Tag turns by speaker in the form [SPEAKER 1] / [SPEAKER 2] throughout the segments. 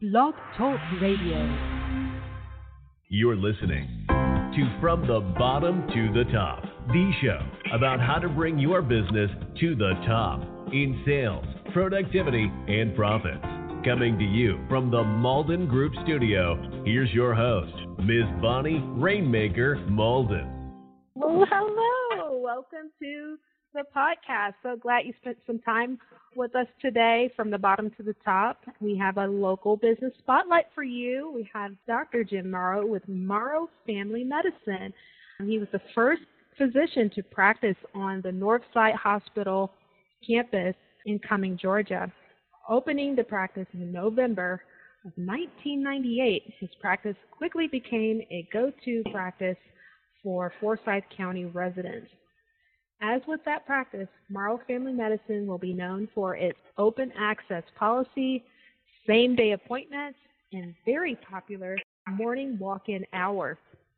[SPEAKER 1] Blog Talk Radio.
[SPEAKER 2] You're listening to From the Bottom to the Top, the show about how to bring your business to the top in sales, productivity, and profits. Coming to you from the Malden Group Studio, here's your host, Ms. Bonnie Rainmaker Malden.
[SPEAKER 3] Well, hello. Welcome to the podcast. So glad you spent some time with us today from the bottom to the top. We have a local business spotlight for you. We have Dr. Jim Morrow with Morrow Family Medicine. He was the first physician to practice on the Northside Hospital campus in Cumming, Georgia. Opening the practice in November of 1998, his practice quickly became a go-to practice for Forsyth County residents. As with that practice, Morrow Family Medicine will be known for its open access policy, same-day appointments, and very popular morning walk-in hour.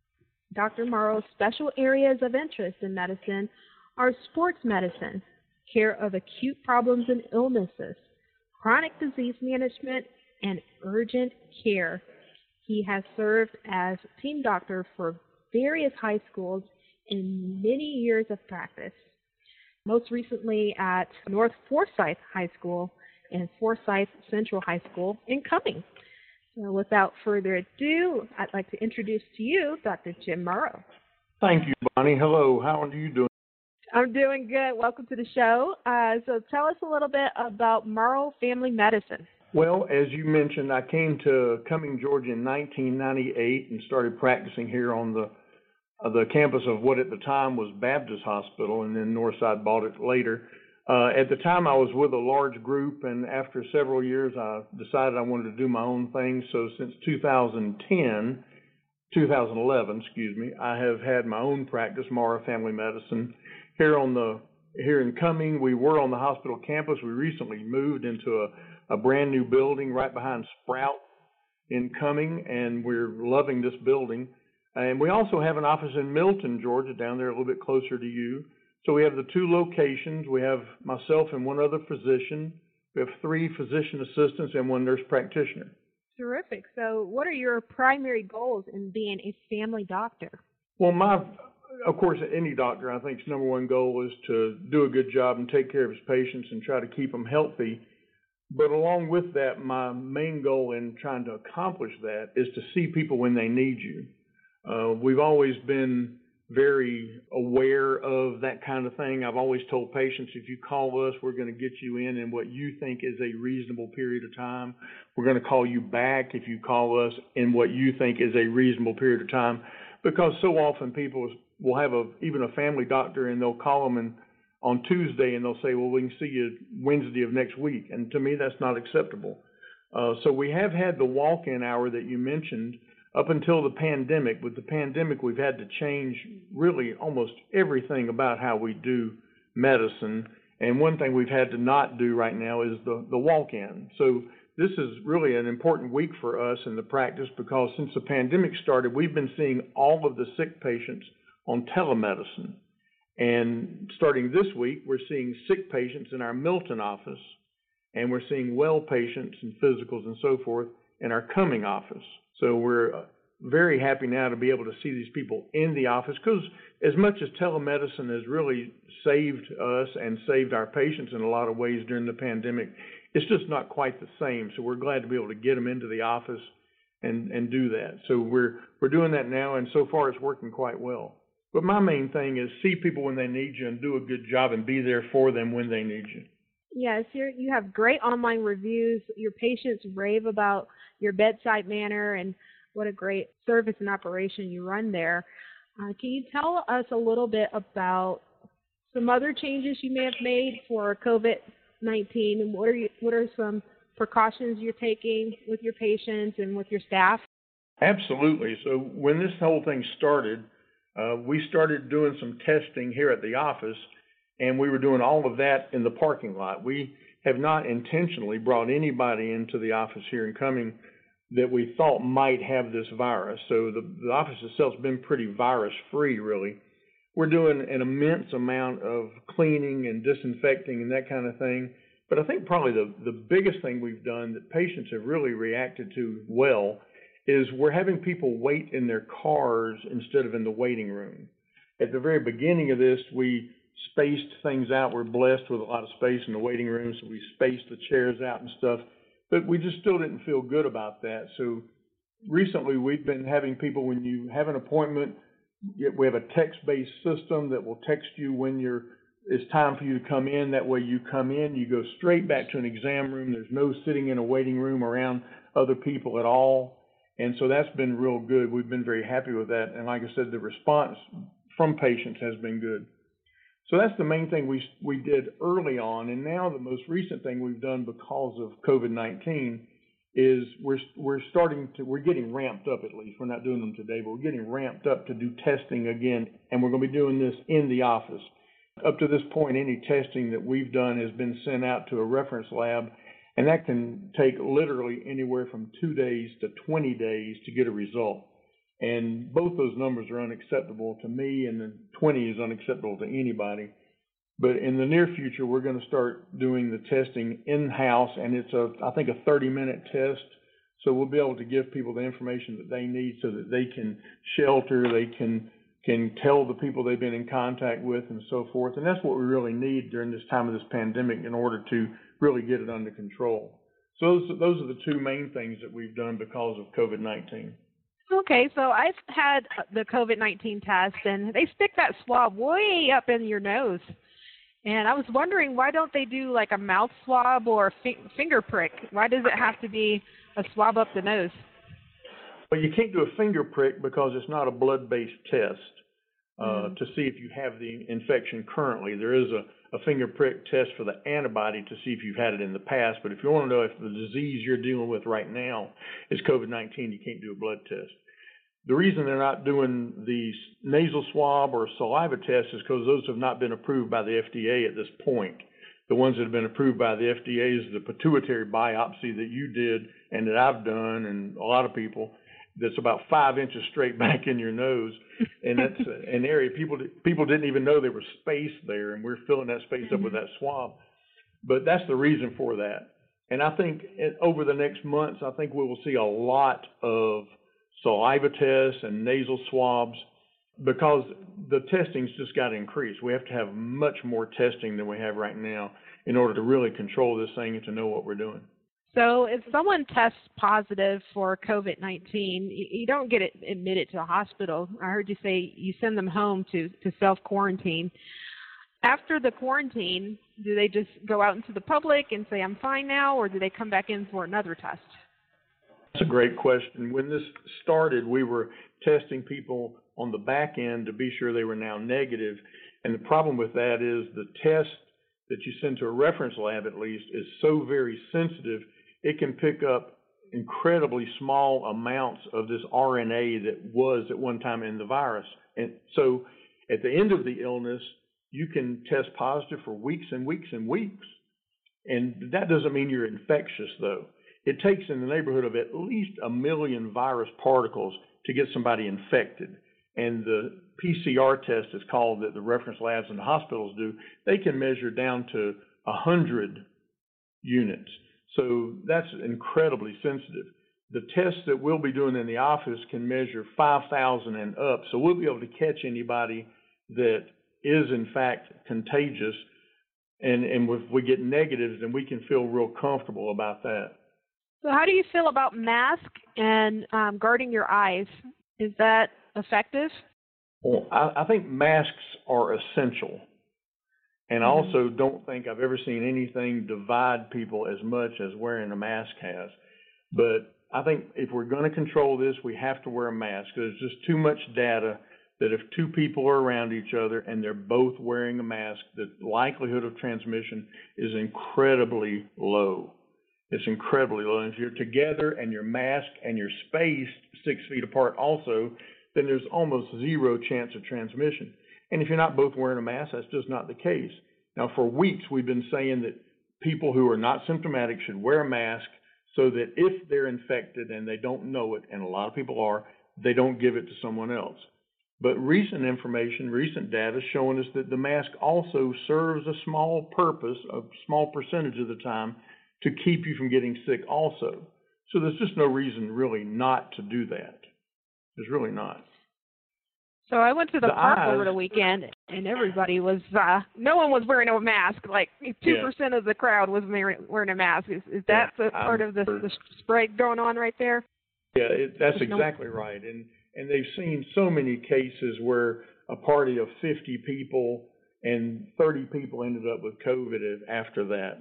[SPEAKER 3] Dr. Morrow's special areas of interest in medicine are sports medicine, care of acute problems and illnesses, chronic disease management, and urgent care. He has served as team doctor for various high schools in many years of practice, most recently at North Forsyth High School and Forsyth Central High School in Cumming. So without further ado, I'd like to introduce to you Dr. Jim Morrow.
[SPEAKER 4] Thank you, Bonnie. Hello. How are you doing?
[SPEAKER 3] I'm doing good. Welcome to the show. So tell us a little bit about Morrow Family Medicine.
[SPEAKER 4] Well, as you mentioned, I came to Cumming, Georgia in 1998 and started practicing here on the campus of what at the time was Baptist Hospital, and then Northside bought it later. At the time, I was with a large group, and after several years, I decided I wanted to do my own thing. So since 2011, I have had my own practice, Morrow Family Medicine, here in Cumming. We were on the hospital campus. We recently moved into a brand new building right behind Sprout in Cumming, and we're loving this building. And we also have an office in Milton, Georgia, down there a little bit closer to you. So we have the two locations. We have myself and one other physician. We have 3 physician assistants and 1 nurse practitioner.
[SPEAKER 3] Terrific. So what are your primary goals in being a family doctor?
[SPEAKER 4] Well, of course, any doctor, I think's number one goal is to do a good job and take care of his patients and try to keep them healthy. But along with that, my main goal in trying to accomplish that is to see people when they need you. We've always been very aware of that kind of thing. I've always told patients, if you call us, we're going to get you in what you think is a reasonable period of time. We're going to call you back if you call us in what you think is a reasonable period of time, because so often people will have even a family doctor and they'll call them on Tuesday and they'll say, well, we can see you Wednesday of next week. And to me, that's not acceptable. So we have had the walk-in hour that you mentioned up until the pandemic. With the pandemic, we've had to change really almost everything about how we do medicine. And one thing we've had to not do right now is the walk-in. So this is really an important week for us in the practice, because since the pandemic started, we've been seeing all of the sick patients on telemedicine. And starting this week, we're seeing sick patients in our Milton office, and we're seeing well patients and physicals and so forth in our Cumming office. So we're very happy now to be able to see these people in the office, because as much as telemedicine has really saved us and saved our patients in a lot of ways during the pandemic, it's just not quite the same. So we're glad to be able to get them into the office and do that. So we're doing that now, and so far it's working quite well. But my main thing is see people when they need you and do a good job and be there for them when they need you.
[SPEAKER 3] Yes, you have great online reviews. Your patients rave about your bedside manner and what a great service and operation you run there. Can you tell us a little bit about some other changes you may have made for COVID-19, and what are some precautions you're taking with your patients and with your staff?
[SPEAKER 4] Absolutely. So when this whole thing started, we started doing some testing here at the office, and we were doing all of that in the parking lot. We have not intentionally brought anybody into the office here in Cumming that we thought might have this virus. So the office itself has been pretty virus-free, really. We're doing an immense amount of cleaning and disinfecting and that kind of thing, But I think probably the biggest thing we've done that patients have really reacted to well is we're having people wait in their cars instead of in the waiting room. At the very beginning of this, we spaced things out. We're blessed with a lot of space in the waiting room, so we spaced the chairs out and stuff. But we just still didn't feel good about that. So recently, we've been having people, when you have an appointment, we have a text-based system that will text you when it's time for you to come in. That way you come in, you go straight back to an exam room. There's no sitting in a waiting room around other people at all. And so that's been real good. We've been very happy with that. And like I said, the response from patients has been good. So that's the main thing we did early on. And now the most recent thing we've done because of COVID-19 is we're getting ramped up, at least. We're not doing them today, but we're getting ramped up to do testing again. And we're going to be doing this in the office. Up to this point, any testing that we've done has been sent out to a reference lab, and that can take literally anywhere from 2 days to 20 days to get a result. And both those numbers are unacceptable to me, and then 20 is unacceptable to anybody. But in the near future, we're going to start doing the testing in-house, and it's I think a 30-minute test. So we'll be able to give people the information that they need so that they can shelter, they can tell the people they've been in contact with and so forth. And that's what we really need during this time of this pandemic in order to really get it under control. So those are the two main things that we've done because of COVID-19.
[SPEAKER 3] Okay, so I've had the COVID-19 test, and they stick that swab way up in your nose. And I was wondering, why don't they do like a mouth swab or a finger prick? Why does it have to be a swab up the nose?
[SPEAKER 4] Well, you can't do a finger prick because it's not a blood-based test to see if you have the infection currently. There is a finger prick test for the antibody to see if you've had it in the past. But if you want to know if the disease you're dealing with right now is COVID-19, you can't do a blood test. The reason they're not doing the nasal swab or saliva test is because those have not been approved by the FDA at this point. The ones that have been approved by the FDA is the pituitary biopsy that you did and that I've done, and a lot of people. That's about 5 inches straight back in your nose, and that's an area people didn't even know there was space there, and we're filling that space up with that swab. But that's the reason for that. And I think over the next months, I think we will see a lot of saliva tests and nasal swabs because the testing's just got to increase. We have to have much more testing than we have right now in order to really control this thing and to know what we're doing.
[SPEAKER 3] So if someone tests positive for COVID-19, you don't get admitted to a hospital. I heard you say you send them home to self-quarantine. After the quarantine, do they just go out into the public and say, I'm fine now, or do they come back in for another test?
[SPEAKER 4] That's a great question. When this started, we were testing people on the back end to be sure they were now negative. And the problem with that is the test that you send to a reference lab, at least, is so very sensitive, it can pick up incredibly small amounts of this RNA that was at one time in the virus. And so at the end of the illness, you can test positive for weeks and weeks and weeks. And that doesn't mean you're infectious, though. It takes in the neighborhood of at least 1 million virus particles to get somebody infected. And the PCR test is called that the reference labs and the hospitals do. They can measure down to 100 units. So that's incredibly sensitive. The tests that we'll be doing in the office can measure 5,000 and up. So we'll be able to catch anybody that is in fact contagious. And if we get negatives, then we can feel real comfortable about that.
[SPEAKER 3] So how do you feel about masks and guarding your eyes? Is that effective?
[SPEAKER 4] Well, I think masks are essential. And I also don't think I've ever seen anything divide people as much as wearing a mask has. But I think if we're going to control this, we have to wear a mask. There's just too much data that if two people are around each other and they're both wearing a mask, the likelihood of transmission is incredibly low. It's incredibly low. And if you're together and you're masked and you're spaced 6 feet apart also, then there's almost zero chance of transmission. And if you're not both wearing a mask, that's just not the case. Now, for weeks, we've been saying that people who are not symptomatic should wear a mask so that if they're infected and they don't know it, and a lot of people are, they don't give it to someone else. But recent information, recent data showing us that the mask also serves a small purpose, a small percentage of the time, to keep you from getting sick also. So there's just no reason really not to do that. There's really not.
[SPEAKER 3] So I went to the park over the weekend, and everybody was, no one was wearing a mask. Like 2% of the crowd was wearing a mask. Is that part of the spread going on right there?
[SPEAKER 4] Yeah, that's exactly right. And they've seen so many cases where a party of 50 people and 30 people ended up with COVID after that.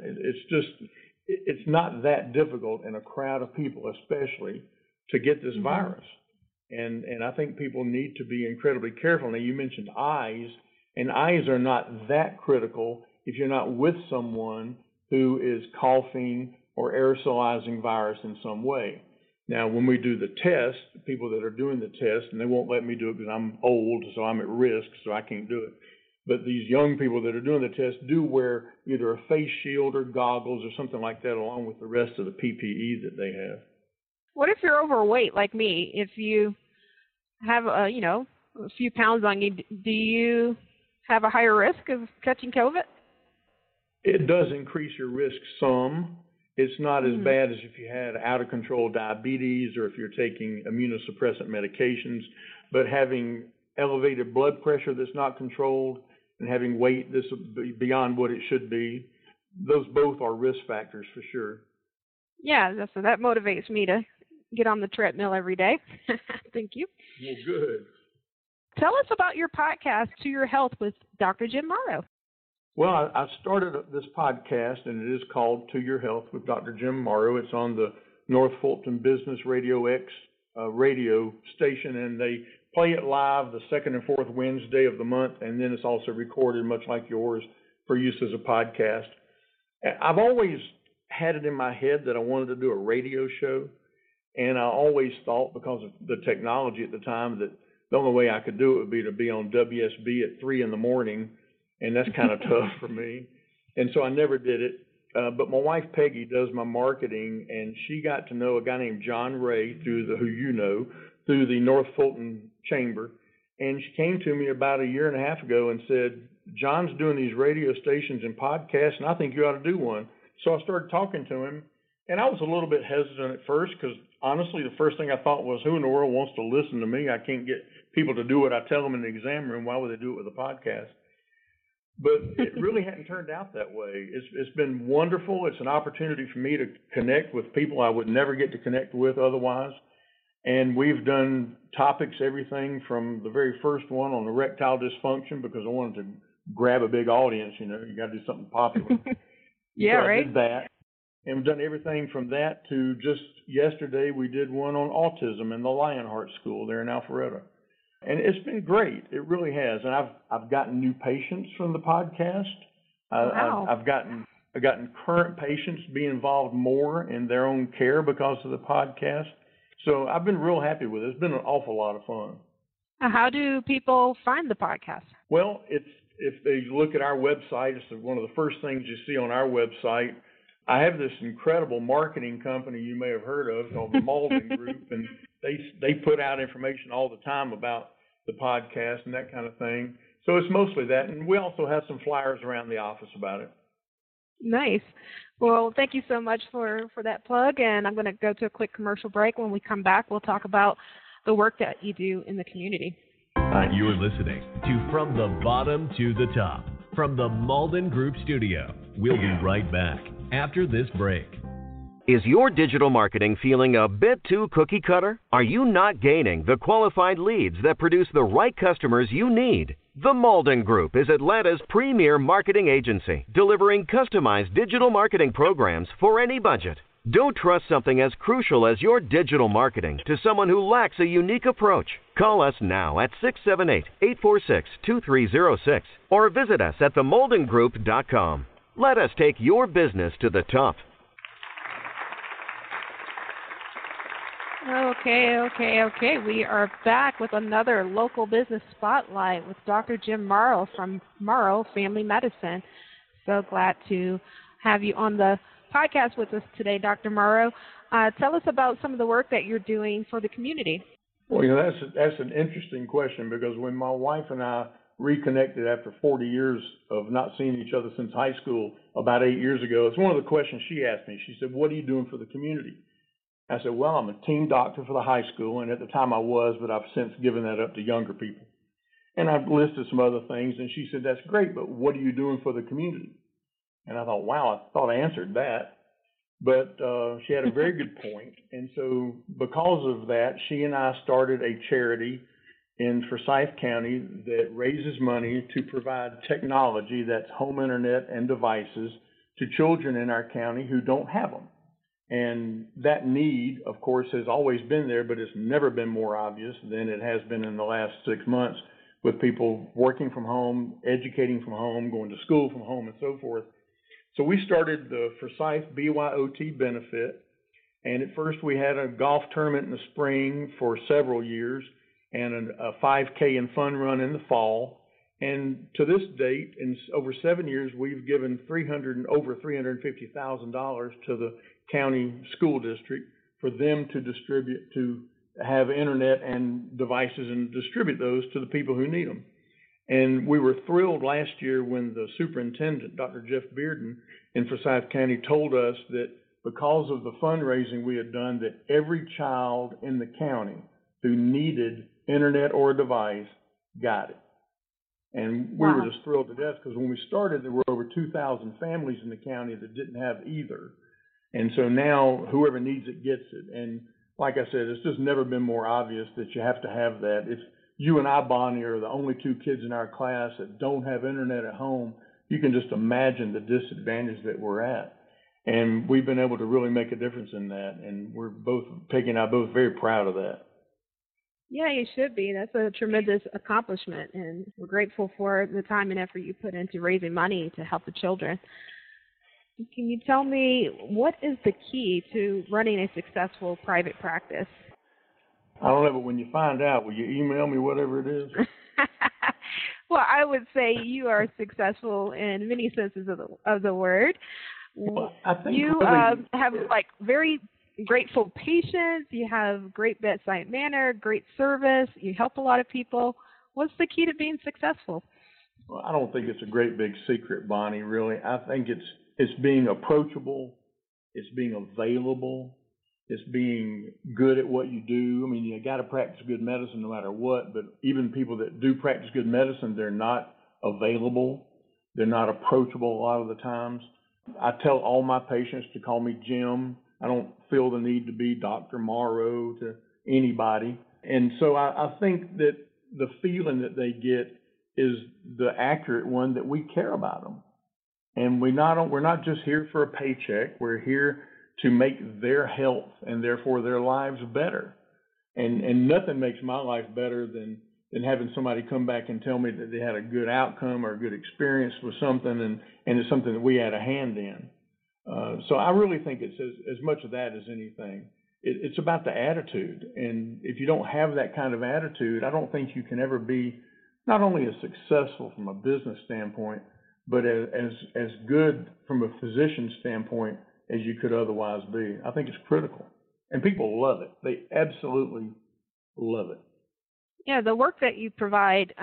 [SPEAKER 4] It's not that difficult in a crowd of people, especially, to get this virus. And I think people need to be incredibly careful. Now, you mentioned eyes, and eyes are not that critical if you're not with someone who is coughing or aerosolizing virus in some way. Now, when we do the test, people that are doing the test, and they won't let me do it because I'm old, so I'm at risk, so I can't do it. But these young people that are doing the test do wear either a face shield or goggles or something like that, along with the rest of the PPE that they have.
[SPEAKER 3] What if you're overweight like me? If you have a few pounds on you, do you have a higher risk of catching COVID?
[SPEAKER 4] It does increase your risk some. It's not as bad as if you had out of control diabetes or if you're taking immunosuppressant medications, but having elevated blood pressure that's not controlled and having weight that's beyond what it should be, those both are risk factors for sure.
[SPEAKER 3] Yeah, so that motivates me to get on the treadmill every day. Thank you.
[SPEAKER 4] Well, good.
[SPEAKER 3] Tell us about your podcast, To Your Health, with Dr. Jim Morrow.
[SPEAKER 4] Well, I started this podcast, and it is called To Your Health with Dr. Jim Morrow. It's on the North Fulton Business Radio X radio station, and they play it live the second and fourth Wednesday of the month, and then it's also recorded, much like yours, for use as a podcast. I've always had it in my head that I wanted to do a radio show, and I always thought, because of the technology at the time, that the only way I could do it would be to be on WSB at 3 in the morning, and that's kind of tough for me. And so I never did it. But my wife, Peggy, does my marketing, and she got to know a guy named John Ray through the North Fulton Chamber. And she came to me about a year and a half ago and said, John's doing these radio stations and podcasts, and I think you ought to do one. So I started talking to him, and I was a little bit hesitant at first because, honestly, the first thing I thought was, who in the world wants to listen to me? I can't get people to do what I tell them in the exam room. Why would they do it with a podcast? But it really hadn't turned out that way. It's been wonderful. It's an opportunity for me to connect with people I would never get to connect with otherwise. And we've done topics, everything from the very first one on erectile dysfunction, because I wanted to grab a big audience, you got to do something popular.
[SPEAKER 3] Yeah,
[SPEAKER 4] so
[SPEAKER 3] right.
[SPEAKER 4] I did that. And we've done everything from that to just yesterday we did one on autism in the Lionheart School there in Alpharetta. And it's been great. It really has. And I've gotten new patients from the podcast.
[SPEAKER 3] Wow.
[SPEAKER 4] I've gotten current patients be involved more in their own care because of the podcast. So I've been real happy with it. It's been an awful lot of fun.
[SPEAKER 3] How do people find the podcast?
[SPEAKER 4] Well, if they look at our website, it's one of the first things you see on our website. I have this incredible marketing company you may have heard of called the Malden Group, and they put out information all the time about the podcast and that kind of thing. So it's mostly that, and we also have some flyers around the office about it.
[SPEAKER 3] Nice. Well, thank you so much for that plug, and I'm going to go to a quick commercial break. When we come back, we'll talk about the work that you do in the community.
[SPEAKER 2] You're listening to From the Bottom to the Top from the Malden Group Studio. We'll be right back after this break.
[SPEAKER 5] Is your digital marketing feeling a bit too cookie cutter? Are you not gaining the qualified leads that produce the right customers you need? The Malden Group is Atlanta's premier marketing agency, delivering customized digital marketing programs for any budget. Don't trust something as crucial as your digital marketing to someone who lacks a unique approach. Call us now at 678-846-2306 or visit us at themoldengroup.com. Let us take your business to the top.
[SPEAKER 3] Okay. We are back with another local business spotlight with Dr. Jim Morrow from Morrow Family Medicine. So glad to have you on the podcast with us today, Dr. Morrow. Tell us about some of the work that you're doing for the community.
[SPEAKER 4] Well, you know, that's an interesting question, because when my wife and I reconnected after 40 years of not seeing each other since high school about 8 years ago, it's one of the questions she asked me. She said, "What are you doing for the community?" I said, "Well, I'm a team doctor for the high school," and at the time I was, but I've since given that up to younger people. And I've listed some other things, and she said, "That's great, but what are you doing for the community?" And I thought, wow, I thought I answered that. But she had a very good point. And so because of that, she and I started a charity in Forsyth County that raises money to provide technology, that's home internet and devices, to children in our county who don't have them. And that need, of course, has always been there, but it's never been more obvious than it has been in the last 6 months, with people working from home, educating from home, going to school from home, and so forth. So we started the Forsyth BYOT benefit, and at first we had a golf tournament in the spring for several years, and a 5K and fun run in the fall. And to this date, in over 7 years, we've given over $350,000 to the county school district for them to distribute, to have internet and devices and distribute those to the people who need them. And we were thrilled last year when the superintendent, Dr. Jeff Bearden in Forsyth County, told us that because of the fundraising we had done, that every child in the county who needed internet or a device got it. And we were just thrilled to death, because when we started, there were over 2,000 families in the county that didn't have either. And so now whoever needs it gets it. And like I said, it's just never been more obvious that you have to have that. If you and I, Bonnie, are the only two kids in our class that don't have internet at home, you can just imagine the disadvantage that we're at. And we've been able to really make a difference in that. And we're both, Peggy and I, both very proud of that.
[SPEAKER 3] Yeah, you should be. That's a tremendous accomplishment, and we're grateful for the time and effort you put into raising money to help the children. Can you tell me, what is the key to running a successful private practice?
[SPEAKER 4] I don't know, but when you find out, will you email me whatever it is?
[SPEAKER 3] Well, I would say you are successful in many senses of the word.
[SPEAKER 4] Well, I think
[SPEAKER 3] you
[SPEAKER 4] really,
[SPEAKER 3] have like very grateful patients, you have great bedside manner, great service, you help a lot of people. What's the key to being successful?
[SPEAKER 4] Well, I don't think it's a great big secret, Bonnie, really. I think it's being approachable, it's being available, it's being good at what you do. I mean, you got to practice good medicine no matter what, but even people that do practice good medicine, they're not available, they're not approachable a lot of the times. I tell all my patients to call me Jim. I don't feel the need to be Dr. Morrow to anybody. And so I think that the feeling that they get is the accurate one, that we care about them. And we're not just here for a paycheck. We're here to make their health and therefore their lives better. And nothing makes my life better than having somebody come back and tell me that they had a good outcome or a good experience with something, and it's something that we had a hand in. So I really think it's as much of that as anything. It's about the attitude. And if you don't have that kind of attitude, I don't think you can ever be not only as successful from a business standpoint, but as good from a physician standpoint as you could otherwise be. I think it's critical. And people love it. They absolutely love it.
[SPEAKER 3] Yeah, the work that you provide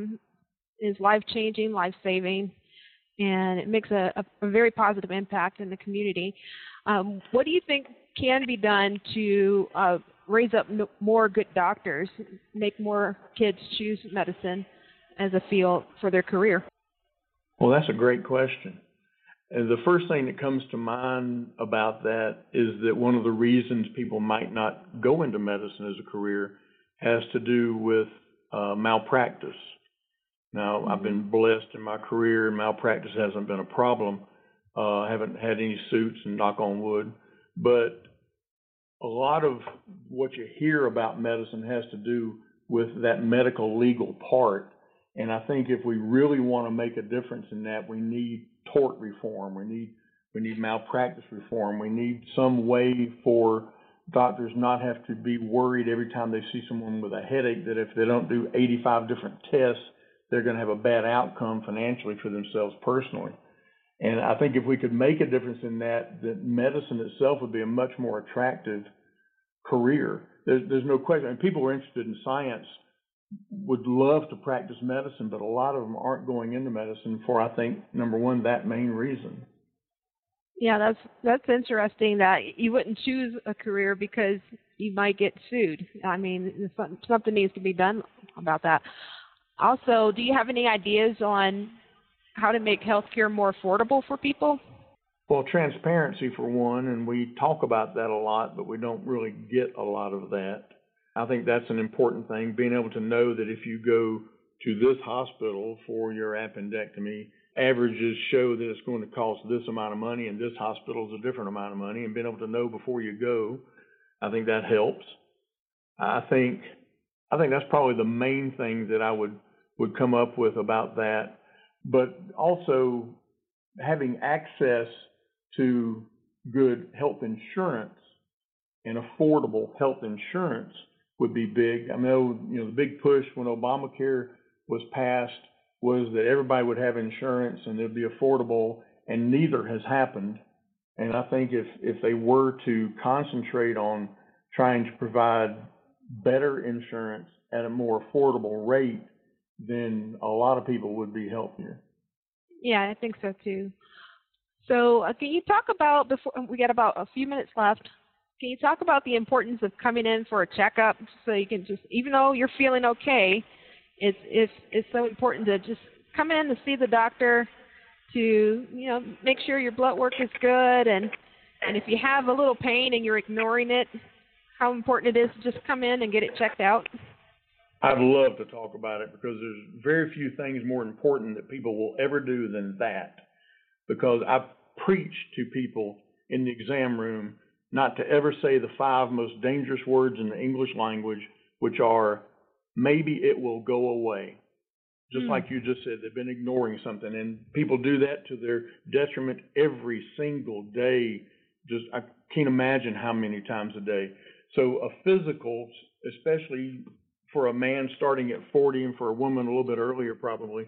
[SPEAKER 3] is life-changing, life-saving, and it makes a very positive impact in the community. What do you think can be done to raise up more good doctors, make more kids choose medicine as a field for their career?
[SPEAKER 4] Well, that's a great question. And the first thing that comes to mind about that is that one of the reasons people might not go into medicine as a career has to do with malpractice. Now, I've been blessed in my career, and malpractice hasn't been a problem. I haven't had any suits, and knock on wood. But a lot of what you hear about medicine has to do with that medical legal part. And I think if we really want to make a difference in that, we need tort reform. We need malpractice reform. We need some way for doctors not have to be worried every time they see someone with a headache that if they don't do 85 different tests, they're going to have a bad outcome financially for themselves personally. And I think if we could make a difference in that, that medicine itself would be a much more attractive career. there's no question. And people who are interested in science would love to practice medicine, but a lot of them aren't going into medicine for, I think, number one, that main reason.
[SPEAKER 3] Yeah, that's interesting that you wouldn't choose a career because you might get sued. I mean, something needs to be done about that. Also, do you have any ideas on how to make healthcare more affordable for people?
[SPEAKER 4] Well, transparency for one, and we talk about that a lot, but we don't really get a lot of that. I think that's an important thing, being able to know that if you go to this hospital for your appendectomy, averages show that it's going to cost this amount of money, and this hospital is a different amount of money, and being able to know before you go, I think that helps. I think that's probably the main thing that I would come up with about that. But also having access to good health insurance and affordable health insurance would be big. I know, the big push when Obamacare was passed was that everybody would have insurance and it'd be affordable, and neither has happened. And I think if they were to concentrate on trying to provide better insurance at a more affordable rate, then a lot of people would be healthier.
[SPEAKER 3] Yeah, I think so too. So can you talk about, before we got about a few minutes left, can you talk about the importance of coming in for a checkup so you can just, even though you're feeling okay, it's so important to just come in to see the doctor to, make sure your blood work is good, and if you have a little pain and you're ignoring it, how important it is to just come in and get it checked out?
[SPEAKER 4] I'd love to talk about it because there's very few things more important that people will ever do than that. Because I preach to people in the exam room not to ever say the 5 most dangerous words in the English language, which are, maybe it will go away. Just like you just said, they've been ignoring something. And people do that to their detriment every single day. I can't imagine how many times a day. So a physical, especially for a man starting at 40 and for a woman a little bit earlier probably,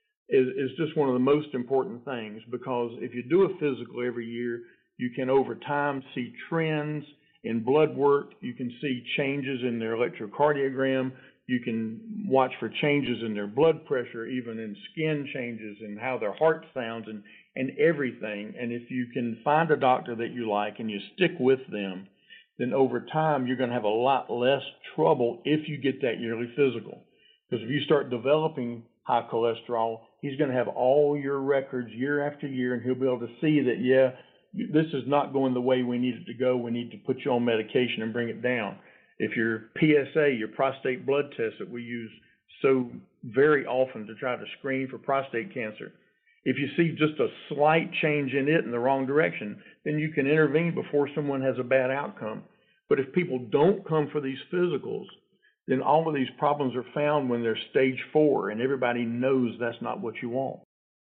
[SPEAKER 4] is just one of the most important things, because if you do a physical every year, you can over time see trends in blood work. You can see changes in their electrocardiogram. You can watch for changes in their blood pressure, even in skin changes and how their heart sounds and everything. And if you can find a doctor that you like and you stick with them, then over time you're going to have a lot less trouble if you get that yearly physical. Because if you start developing high cholesterol, he's going to have all your records year after year, and he'll be able to see that, this is not going the way we need it to go. We need to put you on medication and bring it down. If your PSA, your prostate blood test that we use so very often to try to screen for prostate cancer, if you see just a slight change in it in the wrong direction, then you can intervene before someone has a bad outcome. But if people don't come for these physicals, then all of these problems are found when they're stage 4, and everybody knows that's not what you want.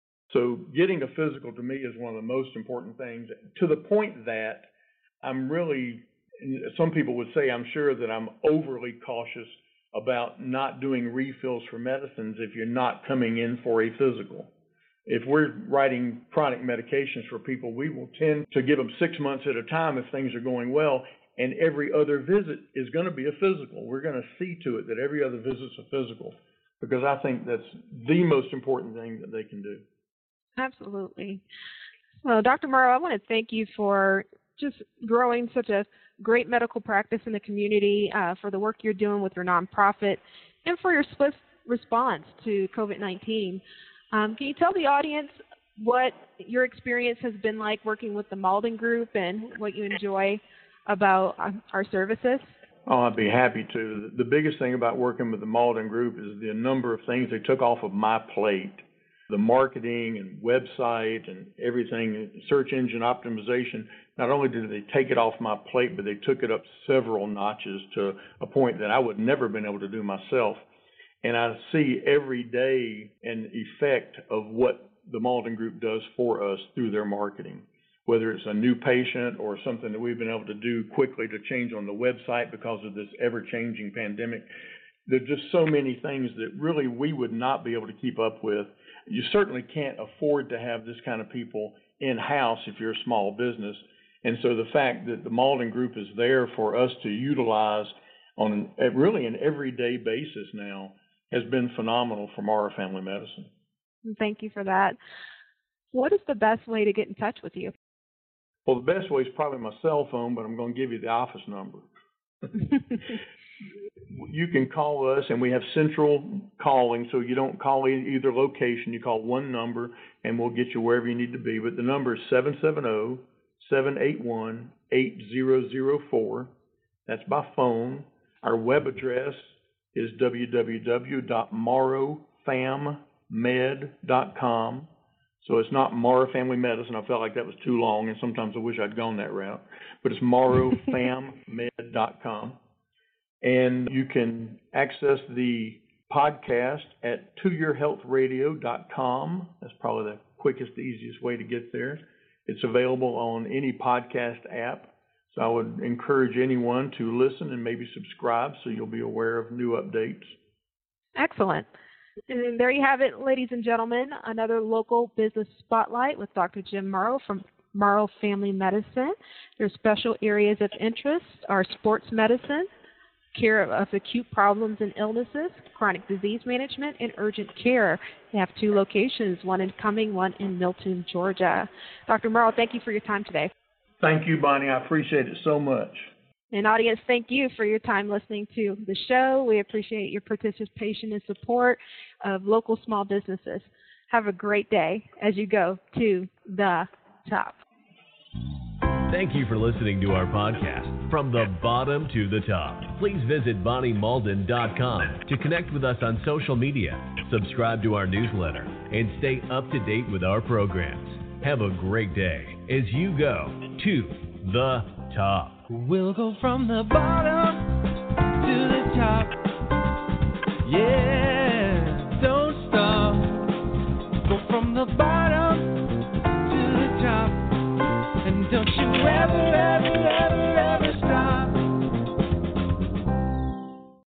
[SPEAKER 4] So getting a physical to me is one of the most important things, to the point that I'm really, some people would say, I'm sure that I'm overly cautious about not doing refills for medicines if you're not coming in for a physical. If we're writing chronic medications for people, we will tend to give them 6 months at a time if things are going well, and every other visit is going to be a physical. We're going to see to it that every other visit's a physical, because I think that's the most important thing that they can do.
[SPEAKER 3] Absolutely. Well, Dr. Morrow, I want to thank you for just growing such a great medical practice in the community, for the work you're doing with your nonprofit, and for your swift response to COVID-19. Can you tell the audience what your experience has been like working with the Malden Group and what you enjoy about our services?
[SPEAKER 4] Oh, I'd be happy to. The biggest thing about working with the Malden Group is the number of things they took off of my plate. The marketing and website and everything, search engine optimization. Not only did they take it off my plate, but they took it up several notches to a point that I would never have been able to do myself. And I see every day an effect of what the Malden Group does for us through their marketing, whether it's a new patient or something that we've been able to do quickly to change on the website because of this ever-changing pandemic. There are just so many things that really we would not be able to keep up with. You certainly can't afford to have this kind of people in-house if you're a small business. And so the fact that the Malden Group is there for us to utilize on really an everyday basis now has been phenomenal for Mara Family Medicine.
[SPEAKER 3] Thank you for that. What is the best way to get in touch with you?
[SPEAKER 4] Well, the best way is probably my cell phone, but I'm going to give you the office number. You can call us, and we have central calling, so you don't call either location. You call one number, and we'll get you wherever you need to be. But the number is 770-781-8004. That's by phone. Our web address is www.marofammed.com. So it's not Mara Family Medicine. I felt like that was too long, and sometimes I wish I'd gone that route. But it's marofammed.com. And you can access the podcast at toyourhealthradio.com. That's probably the quickest, easiest way to get there. It's available on any podcast app. So I would encourage anyone to listen and maybe subscribe so you'll be aware of new updates.
[SPEAKER 3] Excellent. And there you have it, ladies and gentlemen, another local business spotlight with Dr. Jim Morrow from Morrow Family Medicine. Their special areas of interest are sports medicine, care of acute problems and illnesses, chronic disease management, and urgent care. They have 2 locations, one in Cumming, one in Milton, Georgia. Dr. Morrow, thank you for your time today.
[SPEAKER 4] Thank you, Bonnie. I appreciate it so much.
[SPEAKER 3] And audience, thank you for your time listening to the show. We appreciate your participation and support of local small businesses. Have a great day as you go to the top.
[SPEAKER 2] Thank you for listening to our podcast, From the Bottom to the Top. Please visit BonnieMalden.com to connect with us on social media, subscribe to our newsletter, and stay up to date with our programs. Have a great day as you go to the top.
[SPEAKER 6] We'll go from the bottom